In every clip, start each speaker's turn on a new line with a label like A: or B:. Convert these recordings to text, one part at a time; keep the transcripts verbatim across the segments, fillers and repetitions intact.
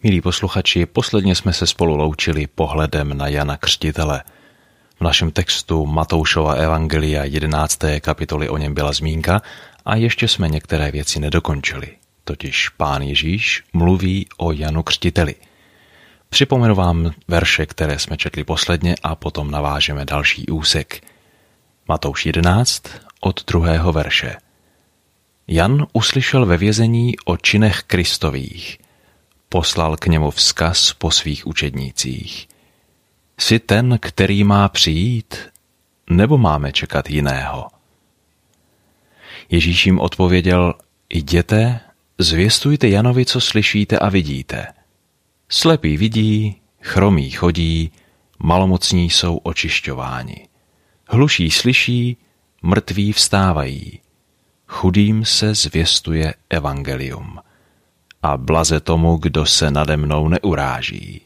A: Milí posluchači, posledně jsme se spolu loučili pohledem na Jana Křtitele. V našem textu Matoušova evangelia jedenácté kapitoly o něm byla zmínka a ještě jsme některé věci nedokončili. Totiž Pán Ježíš mluví o Janu Křtiteli. Připomenu vám verše, které jsme četli posledně a potom navážeme další úsek. Matouš jedenáct od druhého verše. Jan uslyšel ve vězení o činech Kristových. Poslal k němu vzkaz po svých učednících. Jsi ten, který má přijít, nebo máme čekat jiného? Ježíš jim odpověděl, jděte, zvěstujte Janovi, co slyšíte a vidíte. Slepí vidí, chromí chodí, malomocní jsou očišťováni. Hluší slyší, mrtví vstávají. Chudým se zvěstuje evangelium. A blaze tomu, kdo se nade mnou neuráží.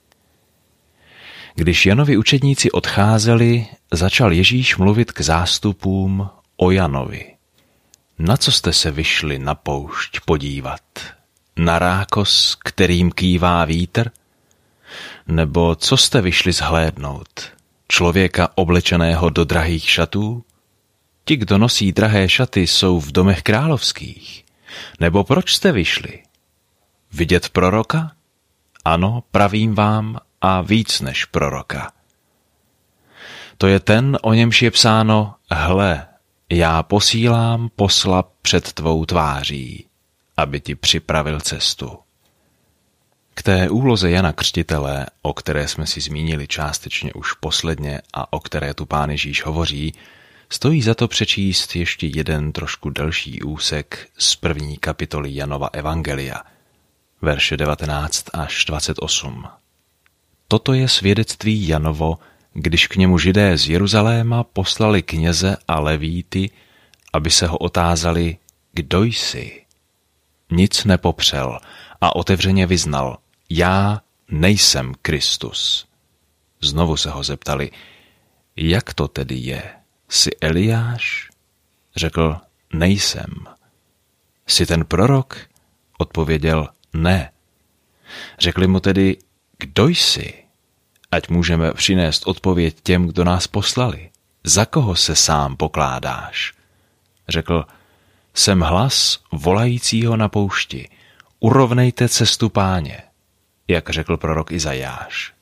A: Když Janovi učedníci odcházeli, začal Ježíš mluvit k zástupům o Janovi. Na co jste se vyšli na poušť podívat? Na rákos, kterým kývá vítr? Nebo co jste vyšli zhlédnout? Člověka oblečeného do drahých šatů? Ti, kdo nosí drahé šaty, jsou v domech královských. Nebo proč jste vyšli? Vidět proroka? Ano, pravím vám, a víc než proroka. To je ten, o němž je psáno, hle, já posílám posla před tvou tváří, aby ti připravil cestu. K té úloze Jana Křtitele, o které jsme si zmínili částečně už posledně a o které tu Pán Ježíš hovoří, stojí za to přečíst ještě jeden trošku delší úsek z první kapitoly Janova evangelia, verše devatenáct až dvacet osm. Toto je svědectví Janovo, když k němu Židé z Jeruzaléma poslali kněze a levíty, aby se ho otázali, kdo jsi? Nic nepopřel a otevřeně vyznal, já nejsem Kristus. Znovu se ho zeptali, jak to tedy je? Jsi Eliáš? Řekl, nejsem. Jsi ten prorok? Odpověděl, ne. Řekli mu tedy, kdo jsi? Ať můžeme přinést odpověď těm, kdo nás poslali. Za koho se sám pokládáš? Řekl, jsem hlas volajícího na poušti. Urovnejte cestu Páně, jak řekl prorok Izajáš.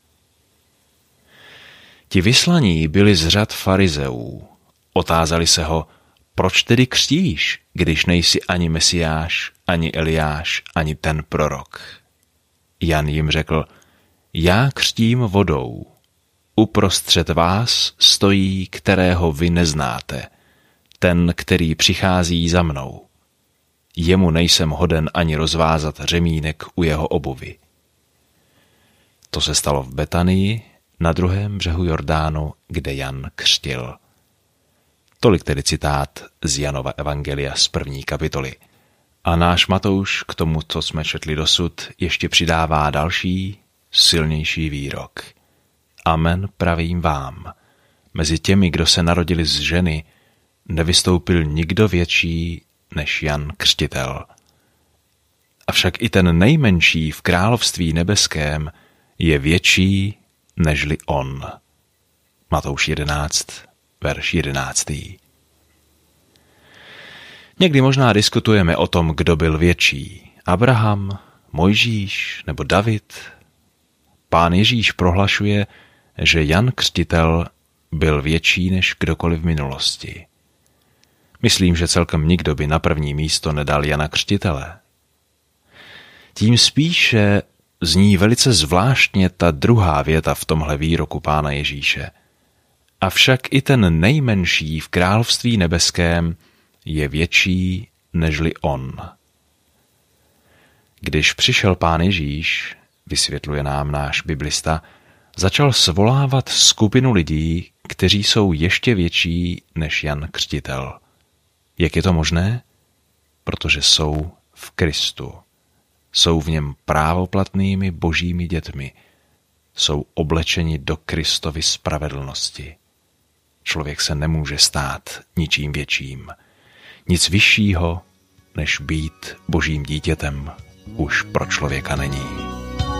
A: Ti vyslaní byli z řad farizeů. Otázali se ho, proč tedy křtíš, když nejsi ani Mesiáš, ani Eliáš, ani ten prorok? Jan jim řekl, já křtím vodou. Uprostřed vás stojí, kterého vy neznáte, ten, který přichází za mnou. Jemu nejsem hoden ani rozvázat řemínek u jeho obuvi. To se stalo v Betanii, na druhém břehu Jordánu, kde Jan křtil. Tolik tedy citát z Janova evangelia z první kapitoly. A náš Matouš k tomu, co jsme četli dosud, ještě přidává další, silnější výrok. Amen, pravím vám. Mezi těmi, kdo se narodili z ženy, nevystoupil nikdo větší než Jan Křtitel. Avšak i ten nejmenší v království nebeském je větší nežli on. Matouš jedenáct, verš jedenáctý. Někdy možná diskutujeme o tom, kdo byl větší. Abraham, Mojžíš nebo David. Pán Ježíš prohlašuje, že Jan Křtitel byl větší než kdokoliv v minulosti. Myslím, že celkem nikdo by na první místo nedal Jana Křtitele. Tím spíše zní velice zvláštně ta druhá věta v tomhle výroku Pána Ježíše. Avšak i ten nejmenší v království nebeském je větší nežli on. Když přišel Pán Ježíš, vysvětluje nám náš biblista, začal svolávat skupinu lidí, kteří jsou ještě větší než Jan Křtitel. Jak je to možné? Protože jsou v Kristu. Jsou v něm právoplatnými božími dětmi. Jsou oblečeni do Kristovy spravedlnosti. Člověk se nemůže stát ničím větším. Nic vyššího, než být božím dítětem, už pro člověka není.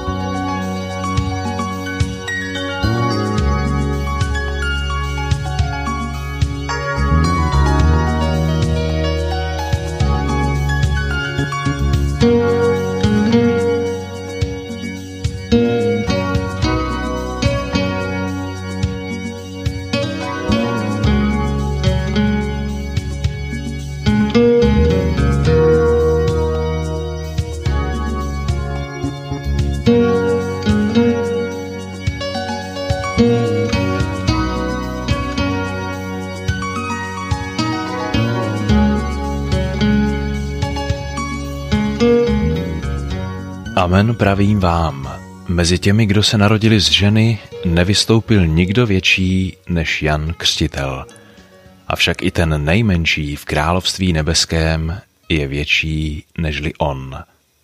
A: Amen pravím vám, mezi těmi, kdo se narodili z ženy, nevystoupil nikdo větší než Jan Křtitel. Avšak i ten nejmenší v království nebeském je větší nežli on.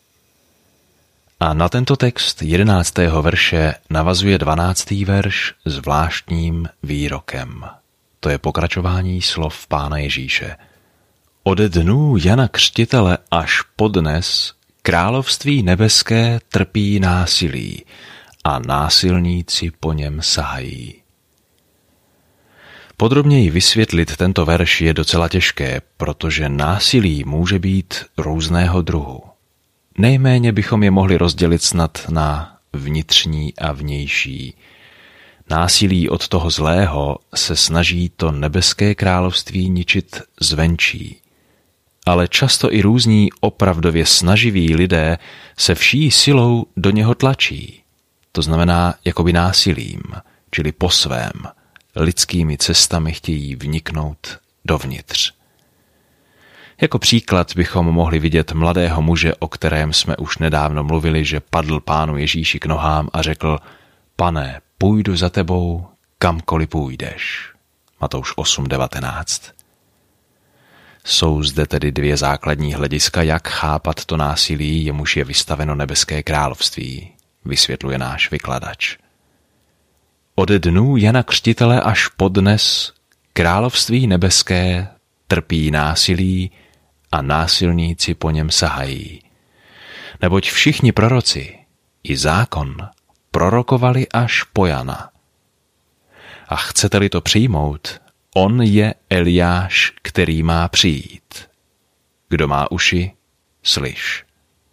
A: A na tento text jedenáctého verše navazuje dvanáctý verš zvláštním výrokem. To je pokračování slov Pána Ježíše. Od dnů Jana Křtitele až podnes království nebeské trpí násilí a násilníci po něm sahají. Podrobněji vysvětlit tento verš je docela těžké, protože násilí může být různého druhu. Nejméně bychom je mohli rozdělit snad na vnitřní a vnější. Násilí od toho zlého se snaží to nebeské království ničit zvenčí. Ale často i různí opravdově snaživí lidé se vší silou do něho tlačí. To znamená jakoby násilím, čili po svém, lidskými cestami chtějí vniknout dovnitř. Jako příklad bychom mohli vidět mladého muže, o kterém jsme už nedávno mluvili, že padl Pánu Ježíši k nohám a řekl: Pane, půjdu za tebou, kamkoliv půjdeš. Matouš osm devatenáct. Jsou zde tedy dvě základní hlediska, jak chápat to násilí, jemuž je vystaveno nebeské království, vysvětluje náš vykladač. Od dnů Jana Křtitele až podnes království nebeské trpí násilí a násilníci po něm sahají. Neboť všichni proroci i zákon prorokovali až po Jana. A chcete-li to přijmout, on je Eliáš, který má přijít. Kdo má uši, slyš.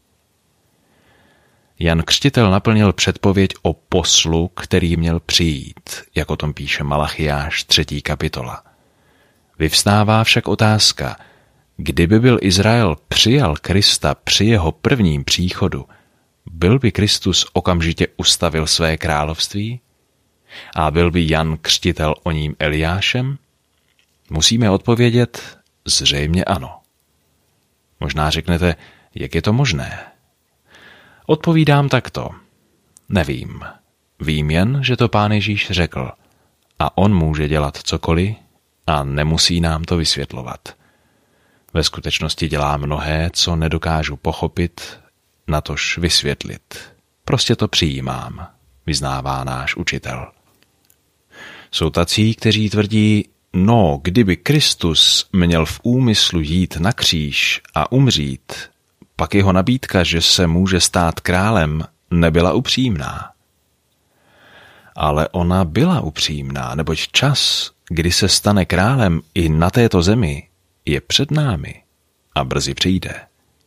A: Jan Křtitel naplnil předpověď o poslu, který měl přijít, jak o tom píše Malachiáš třetí kapitola. Vyvstává však otázka, kdyby byl Izrael přijal Krista při jeho prvním příchodu, byl by Kristus okamžitě ustavil své království? A byl by Jan Křtitel o ním Eliášem? Musíme odpovědět zřejmě ano. Možná řeknete, jak je to možné? Odpovídám takto. Nevím. Vím jen, že to Pán Ježíš řekl. A on může dělat cokoliv a nemusí nám to vysvětlovat. Ve skutečnosti dělá mnohé, co nedokážu pochopit, natož vysvětlit. Prostě to přijímám, vyznává náš učitel. Jsou tací, kteří tvrdí, no, kdyby Kristus měl v úmyslu jít na kříž a umřít, pak jeho nabídka, že se může stát králem, nebyla upřímná. Ale ona byla upřímná, neboť čas, kdy se stane králem i na této zemi, je před námi a brzy přijde.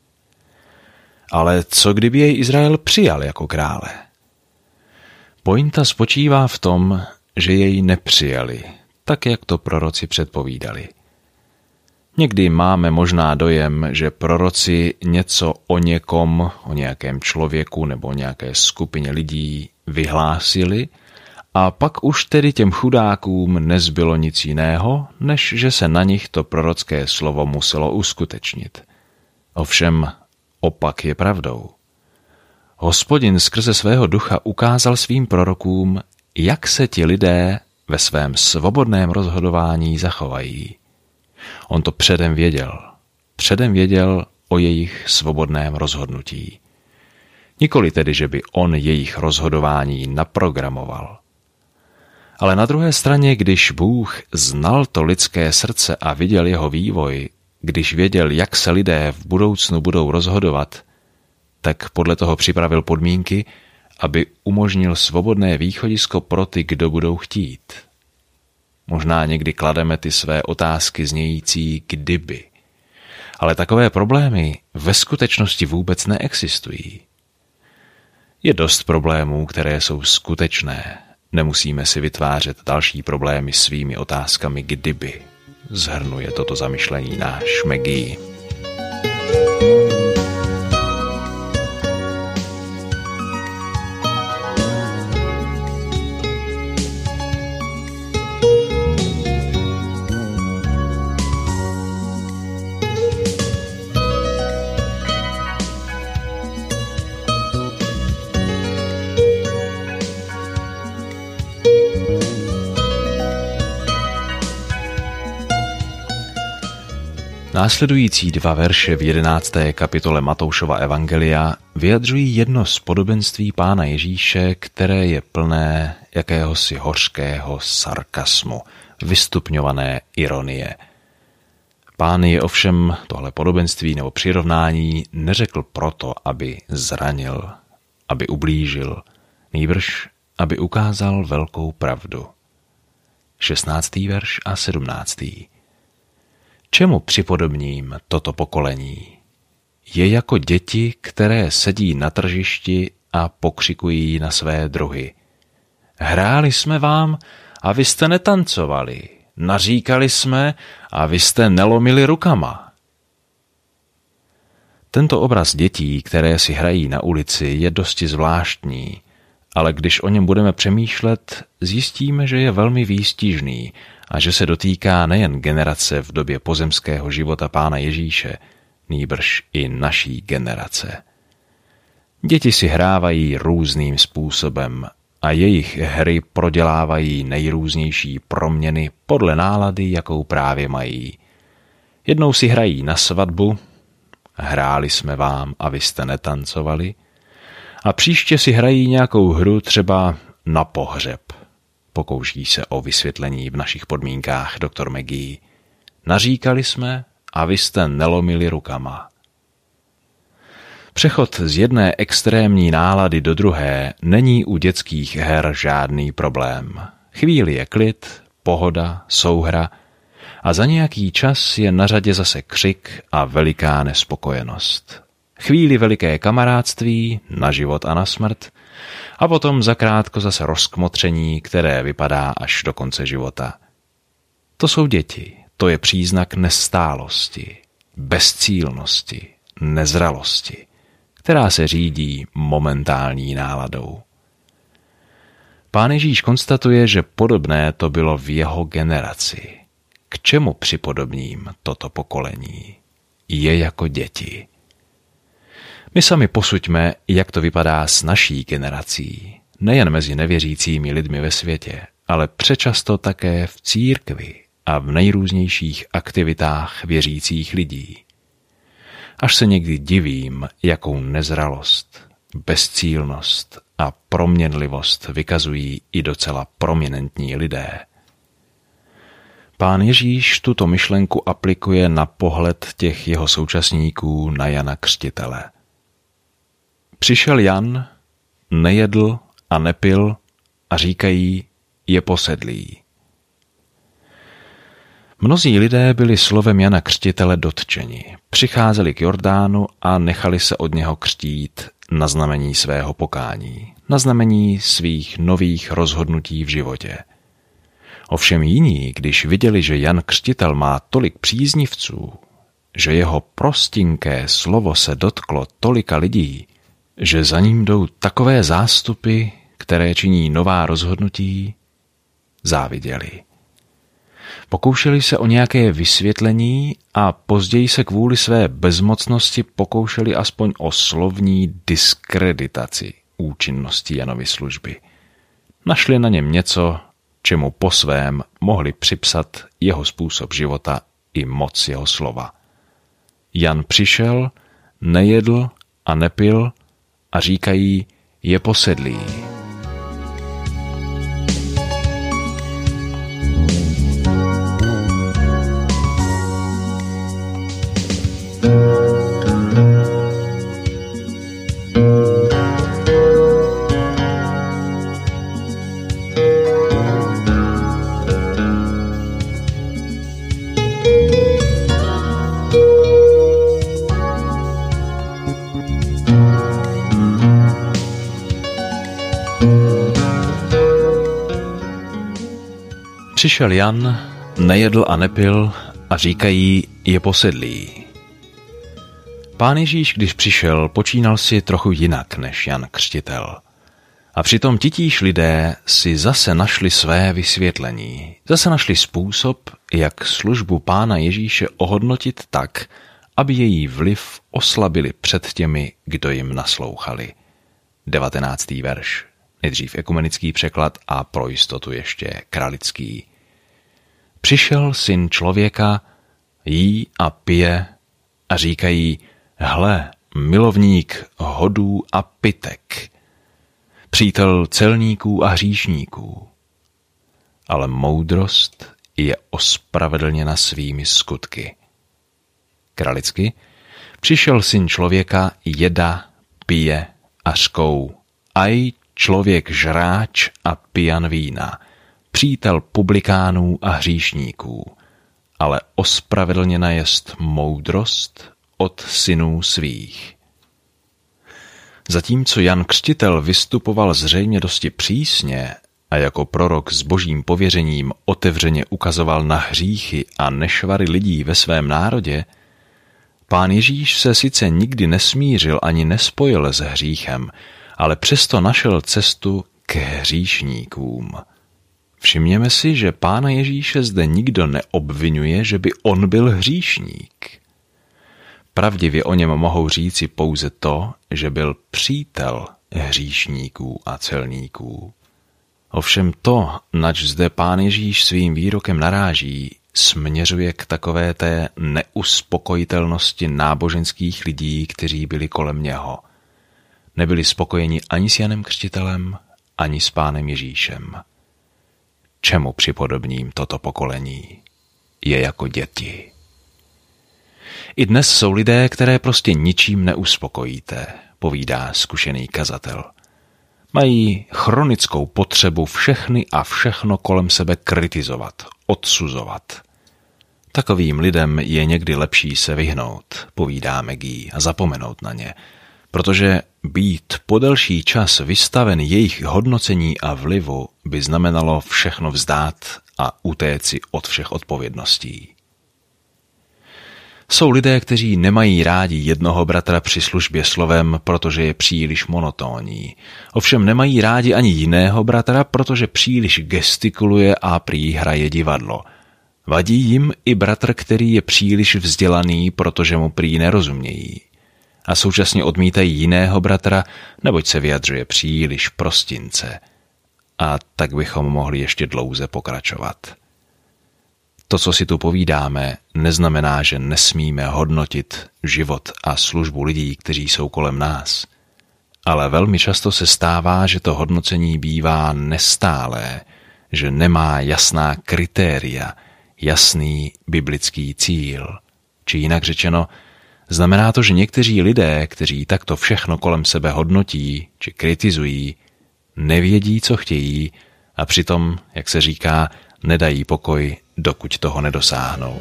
A: Ale co kdyby jej Izrael přijal jako krále? Pointa spočívá v tom, že jej nepřijali, tak jak to proroci předpovídali. Někdy máme možná dojem, že proroci něco o někom, o nějakém člověku nebo nějaké skupině lidí vyhlásili a pak už tedy těm chudákům nezbylo nic jiného, než že se na nich to prorocké slovo muselo uskutečnit. Ovšem opak je pravdou. Hospodin skrze svého ducha ukázal svým prorokům, jak se ti lidé ve svém svobodném rozhodování zachovají. On to předem věděl. Předem věděl o jejich svobodném rozhodnutí. Nikoli tedy, že by on jejich rozhodování naprogramoval. Ale na druhé straně, když Bůh znal to lidské srdce a viděl jeho vývoj, když věděl, jak se lidé v budoucnu budou rozhodovat, tak podle toho připravil podmínky, aby umožnil svobodné východisko pro ty, kdo budou chtít. Možná někdy klademe ty své otázky znějící kdyby. Ale takové problémy ve skutečnosti vůbec neexistují. Je dost problémů, které jsou skutečné. Nemusíme si vytvářet další problémy svými otázkami kdyby. Zhrnuje toto zamyšlení náš Maggie. Následující dva verše v jedenácté kapitole Matoušova evangelia vyjadřují jedno z podobenství Pána Ježíše, které je plné jakéhosi hořkého sarkasmu, vystupňované ironie. Pán je ovšem tohle podobenství nebo přirovnání neřekl proto, aby zranil, aby ublížil, nýbrž aby ukázal velkou pravdu. šestnáctý verš a sedmnáctý. Čemu připodobním toto pokolení? Je jako děti, které sedí na tržišti a pokřikují na své druhy. Hráli jsme vám a vy jste netancovali. Naříkali jsme a vy jste nelomili rukama. Tento obraz dětí, které si hrají na ulici, je dosti zvláštní, ale když o něm budeme přemýšlet, zjistíme, že je velmi výstižný a že se dotýká nejen generace v době pozemského života Pána Ježíše, nýbrž i naší generace. Děti si hrávají různým způsobem a jejich hry prodělávají nejrůznější proměny podle nálady, jakou právě mají. Jednou si hrají na svatbu, hráli jsme vám a vy jste netancovali, a příště si hrají nějakou hru třeba na pohřeb. Pokouší se o vysvětlení v našich podmínkách doktor McGee. Naříkali jsme a vy jste nelomili rukama. Přechod z jedné extrémní nálady do druhé není u dětských her žádný problém. Chvíli je klid, pohoda, souhra a za nějaký čas je na řadě zase křik a veliká nespokojenost. Chvíli veliké kamarádství, na život a na smrt, a potom zakrátko zase rozkmotření, které vypadá až do konce života. To jsou děti, to je příznak nestálosti, bezcílnosti, nezralosti, která se řídí momentální náladou. Pán Ježíš konstatuje, že podobné to bylo v jeho generaci. K čemu připodobním toto pokolení? Je jako děti. My sami posuďme, jak to vypadá s naší generací, nejen mezi nevěřícími lidmi ve světě, ale přečasto také v církvi a v nejrůznějších aktivitách věřících lidí. Až se někdy divím, jakou nezralost, bezcílnost a proměnlivost vykazují i docela prominentní lidé. Pán Ježíš tuto myšlenku aplikuje na pohled těch jeho současníků na Jana Křtitele. Přišel Jan, nejedl a nepil a říkají, je posedlý. Mnozí lidé byli slovem Jana Křtitele dotčeni, přicházeli k Jordánu a nechali se od něho křtít na znamení svého pokání, na znamení svých nových rozhodnutí v životě. Ovšem jiní, když viděli, že Jan Křtitel má tolik příznivců, že jeho prostinké slovo se dotklo tolika lidí, že za ním jdou takové zástupy, které činí nová rozhodnutí, záviděli. Pokoušeli se o nějaké vysvětlení a později se kvůli své bezmocnosti pokoušeli aspoň o slovní diskreditaci účinnosti Janovy služby. Našli na něm něco, čemu po svém mohli připsat jeho způsob života i moc jeho slova. Jan přišel, nejedl a nepil a říkají, je posedlý. Přišel Jan, nejedl a nepil a říkají, je posedlý. Pán Ježíš, když přišel, počínal si trochu jinak než Jan Křtitel. A přitom titíž lidé si zase našli své vysvětlení. Zase našli způsob, jak službu Pána Ježíše ohodnotit tak, aby její vliv oslabili před těmi, kdo jim naslouchali. devatenáctý verš. Nejdřív ekumenický překlad a pro jistotu ještě kralický. Přišel syn člověka, jí a pije a říkají, hle, milovník hodů a pytek, přítel celníků a hříšníků. Ale moudrost je ospravedlněna svými skutky. Kralicky, přišel syn člověka, jeda, pije a řkou, aj člověk žráč a pijan vína, přítel publikánů a hříšníků, ale ospravedlněna jest moudrost od synů svých. Zatímco Jan Křtitel vystupoval zřejmě dosti přísně a jako prorok s božím pověřením otevřeně ukazoval na hříchy a nešvary lidí ve svém národě, Pán Ježíš se sice nikdy nesmířil ani nespojil s hříchem, ale přesto našel cestu k hříšníkům. Všimněme si, že Pána Ježíše zde nikdo neobvinuje, že by on byl hříšník. Pravdivě o něm mohou říci pouze to, že byl přítel hříšníků a celníků. Ovšem to, nač zde Pán Ježíš svým výrokem naráží, směřuje k takové té neuspokojitelnosti náboženských lidí, kteří byli kolem něho. Nebyli spokojeni ani s Janem Křtitelem, ani s Pánem Ježíšem. Čemu připodobním toto pokolení? Je jako děti. I dnes jsou lidé, které prostě ničím neuspokojíte, povídá zkušený kazatel. Mají chronickou potřebu všechny a všechno kolem sebe kritizovat, odsuzovat. Takovým lidem je někdy lepší se vyhnout, povídá Maggie, a zapomenout na ně, protože být po delší čas vystaven jejich hodnocení a vlivu by znamenalo všechno vzdát a utéci od všech odpovědností. Jsou lidé, kteří nemají rádi jednoho bratra při službě slovem, protože je příliš monotónní. Ovšem nemají rádi ani jiného bratra, protože příliš gestikuluje a prý hraje divadlo. Vadí jim i bratr, který je příliš vzdělaný, protože mu prý nerozumějí. A současně odmítají jiného bratra, neboť se vyjadřuje příliš prostince. A tak bychom mohli ještě dlouze pokračovat. To, co si tu povídáme, neznamená, že nesmíme hodnotit život a službu lidí, kteří jsou kolem nás. Ale velmi často se stává, že to hodnocení bývá nestálé, že nemá jasná kritéria, jasný biblický cíl. Či jinak řečeno, znamená to, že někteří lidé, kteří takto všechno kolem sebe hodnotí či kritizují, nevědí, co chtějí a přitom, jak se říká, nedají pokoj, dokud toho nedosáhnou.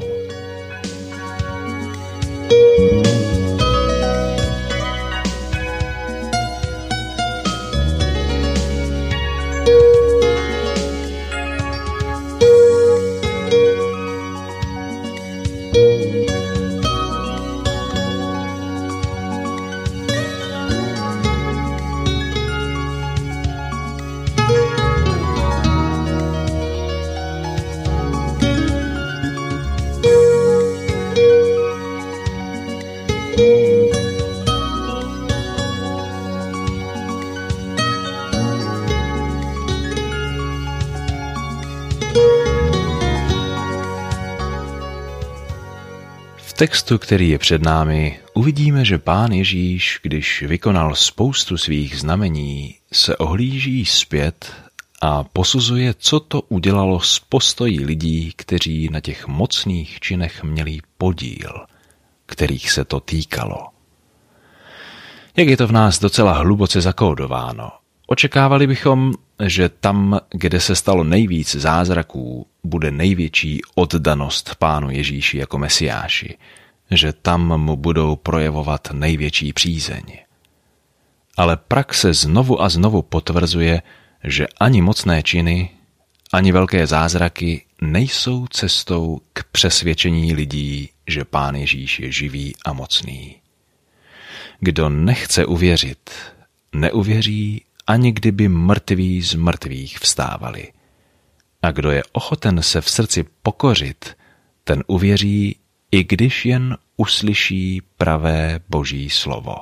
A: V textu, který je před námi, uvidíme, že Pán Ježíš, když vykonal spoustu svých znamení, se ohlíží zpět a posuzuje, co to udělalo s postojí lidí, kteří na těch mocných činech měli podíl, kterých se to týkalo. Jak je to v nás docela hluboce zakódováno, očekávali bychom, že tam, kde se stalo nejvíc zázraků, bude největší oddanost Pánu Ježíši jako Mesiáši, že tam mu budou projevovat největší přízeň. Ale praxe znovu a znovu potvrzuje, že ani mocné činy, ani velké zázraky nejsou cestou k přesvědčení lidí, že Pán Ježíš je živý a mocný. Kdo nechce uvěřit, neuvěří, ani kdyby mrtví z mrtvých vstávali. A kdo je ochoten se v srdci pokořit, ten uvěří, i když jen uslyší pravé Boží slovo.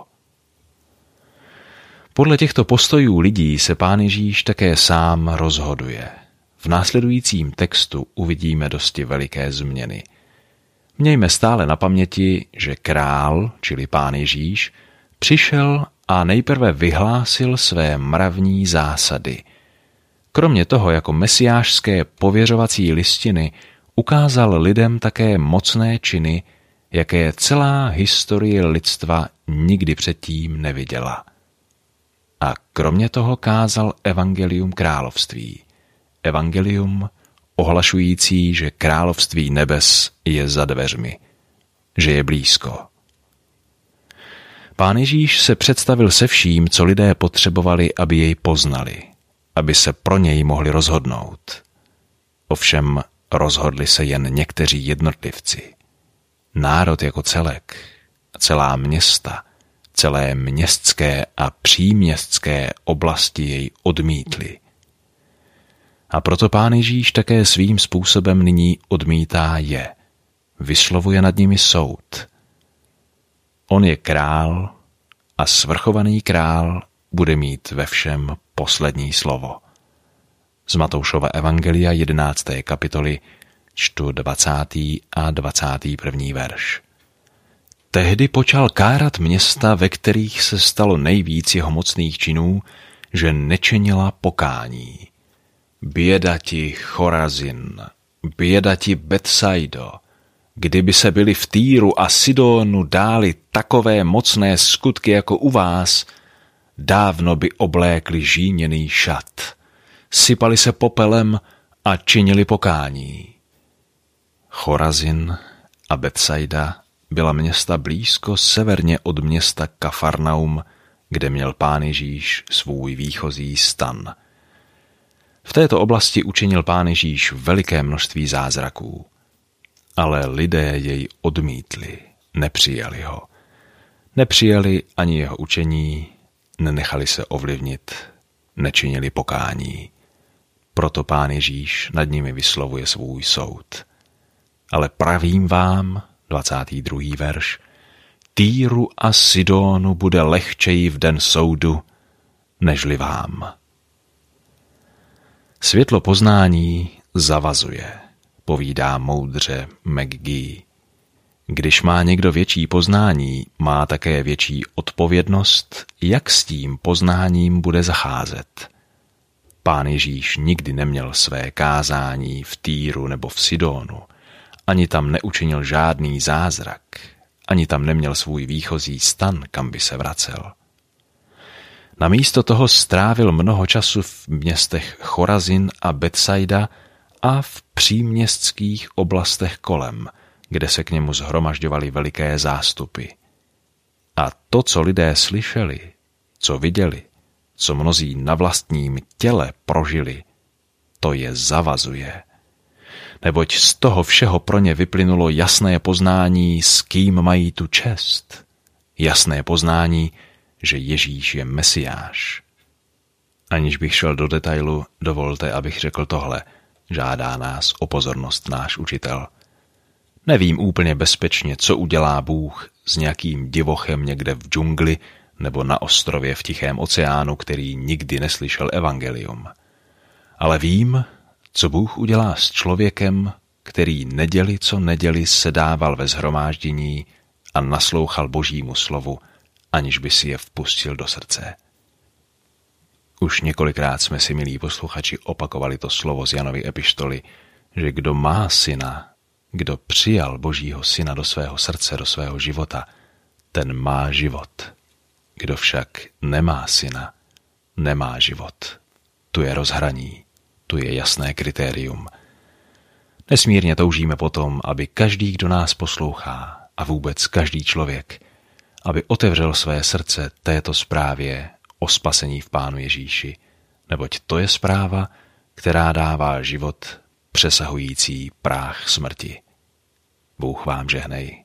A: Podle těchto postojů lidí se Pán Ježíš také sám rozhoduje. V následujícím textu uvidíme dosti veliké změny. Mějme stále na paměti, že král, čili Pán Ježíš, přišel a nejprve vyhlásil své mravní zásady. Kromě toho jako mesiášské pověřovací listiny ukázal lidem také mocné činy, jaké celá historie lidstva nikdy předtím neviděla. A kromě toho kázal evangelium království. Evangelium ohlašující, že království nebes je za dveřmi, že je blízko. Pán Ježíš se představil se vším, co lidé potřebovali, aby jej poznali, aby se pro něj mohli rozhodnout. Ovšem rozhodli se jen někteří jednotlivci. Národ jako celek, celá města, celé městské a příměstské oblasti jej odmítli. A proto Pán Ježíš také svým způsobem nyní odmítá je. Vyslovuje nad nimi soud. On je král a svrchovaný král bude mít ve všem poslední slovo. Z Matoušova evangelia jedenácté kapitoly čtu dvacátý a dvacátý první verš. Tehdy počal kárat města, ve kterých se stalo nejvíc jeho mocných činů, že nečinila pokání. Běda ti, Chorazin, běda ti, Betsaido, kdyby se byli v Týru a Sidonu dáli takové mocné skutky jako u vás, dávno by oblékli žíněný šat, sypali se popelem a činili pokání. Chorazin a Betsaida byla města blízko severně od města Kafarnaum, kde měl Pán Ježíš svůj výchozí stan. V této oblasti učinil Pán Ježíš veliké množství zázraků, ale lidé jej odmítli, nepřijali ho. Nepřijali ani jeho učení, nenechali se ovlivnit, nečinili pokání. Proto Pán Ježíš nad nimi vyslovuje svůj soud. Ale pravím vám, dvacátý druhý verš, Týru a Sidonu bude lehčeji v den soudu, nežli vám. Světlo poznání zavazuje, povídá moudře McGee. Když má někdo větší poznání, má také větší odpovědnost, jak s tím poznáním bude zacházet. Pán Ježíš nikdy neměl své kázání v Týru nebo v Sidonu, ani tam neučinil žádný zázrak, ani tam neměl svůj výchozí stan, kam by se vracel. Namísto toho strávil mnoho času v městech Chorazin a Betsaida a v příměstských oblastech kolem, kde se k němu shromažďovaly veliké zástupy. A to, co lidé slyšeli, co viděli, co mnozí na vlastním těle prožili, to je zavazuje. Neboť z toho všeho pro ně vyplynulo jasné poznání, s kým mají tu čest. Jasné poznání, že Ježíš je Mesiáš. Aniž bych šel do detailu, dovolte, abych řekl tohle. Žádá nás o pozornost náš učitel. Nevím úplně bezpečně, co udělá Bůh s nějakým divochem někde v džungli nebo na ostrově v Tichém oceánu, který nikdy neslyšel evangelium. Ale vím, co Bůh udělá s člověkem, který neděli co neděli sedával ve shromáždění a naslouchal Božímu slovu, aniž by si je vpustil do srdce. Už několikrát jsme si, milí posluchači, opakovali to slovo z Janovy epištoly, že kdo má syna, kdo přijal Božího syna do svého srdce, do svého života, ten má život. Kdo však nemá syna, nemá život. Tu je rozhraní, tu je jasné kritérium. Nesmírně toužíme potom, aby každý, kdo nás poslouchá, a vůbec každý člověk, aby otevřel své srdce této zprávě o spasení v Pánu Ježíši, neboť to je zpráva, která dává život přesahující práh smrti. Bůh vám žehnej.